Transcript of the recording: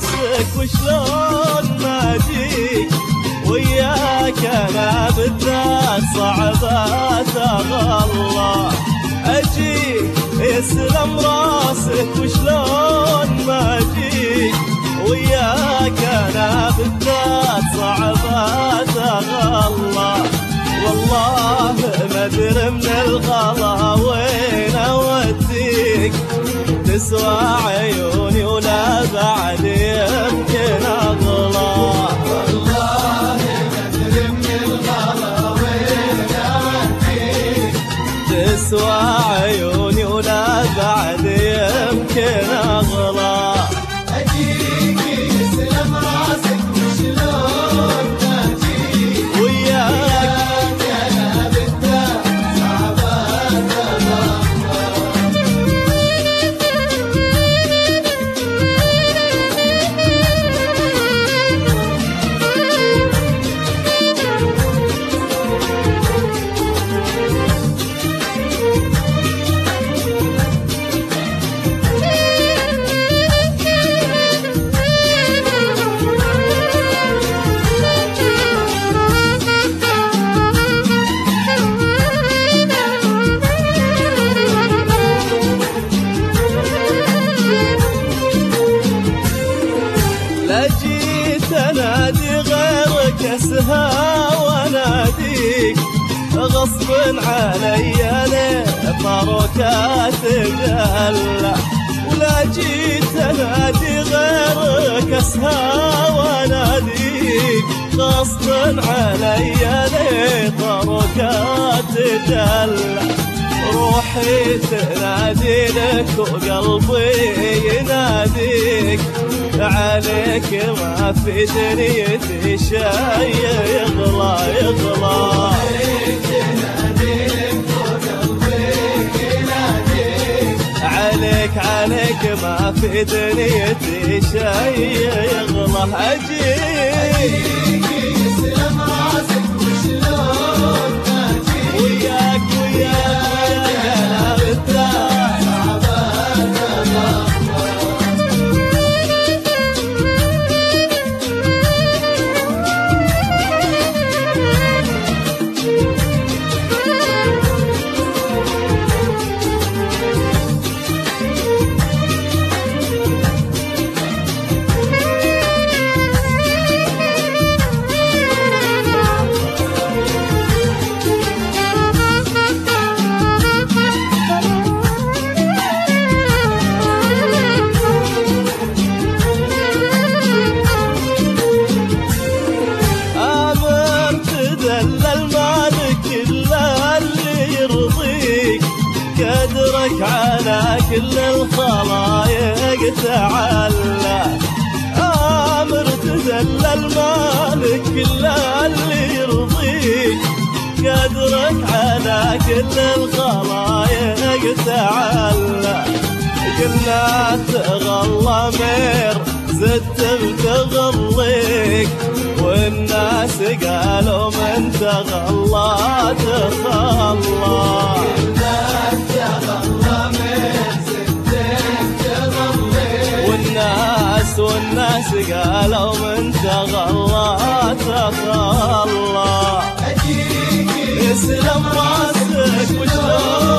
راسك وشلون ما اجيك، وياك انا بالذات صعبات اغلى. اجيك يسلم راسك وشلون ما اجيك، وياك انا بالذات صعبات اغلى. والله ما ادري من الغلا وين اوديك، تسوى عيوني ولا بعد يمكن اغلى. والله ما ادري من الغلا وين اوديك، تسوى عيوني ولا بعد يمكن اغلى. اجيك يسلم راسك وشلون ما اجيك، وياك انا بالذات صعبات اغلى. لا جيت انادي غيرك اسهى واناديك، غصب علي لطركات تدلع. ولا جيت انادي غيرك اسهى واناديك، غصب علي لطركات تدلع. روحي تنادي لك وقلبي يناديك، عليك ما في دنيتي شي يغلى يغلى. عليك ما في دنيتي شي يغلى. اجيك يسلم راسك وشلون ما اجيك، وياك انا بالذات صعبات اغلى. قدرك على كل الخلايق تعالى، آمر تذلل مالك كل اللي يرضيك. قدرك على كل الخلايق تعالى، قلنا تغلى مير زدت بتغليك، والناس قالوا من تغلى تخلى. والناس قالوا من تغلى تخلى. اجيك يسلم راسك وشلون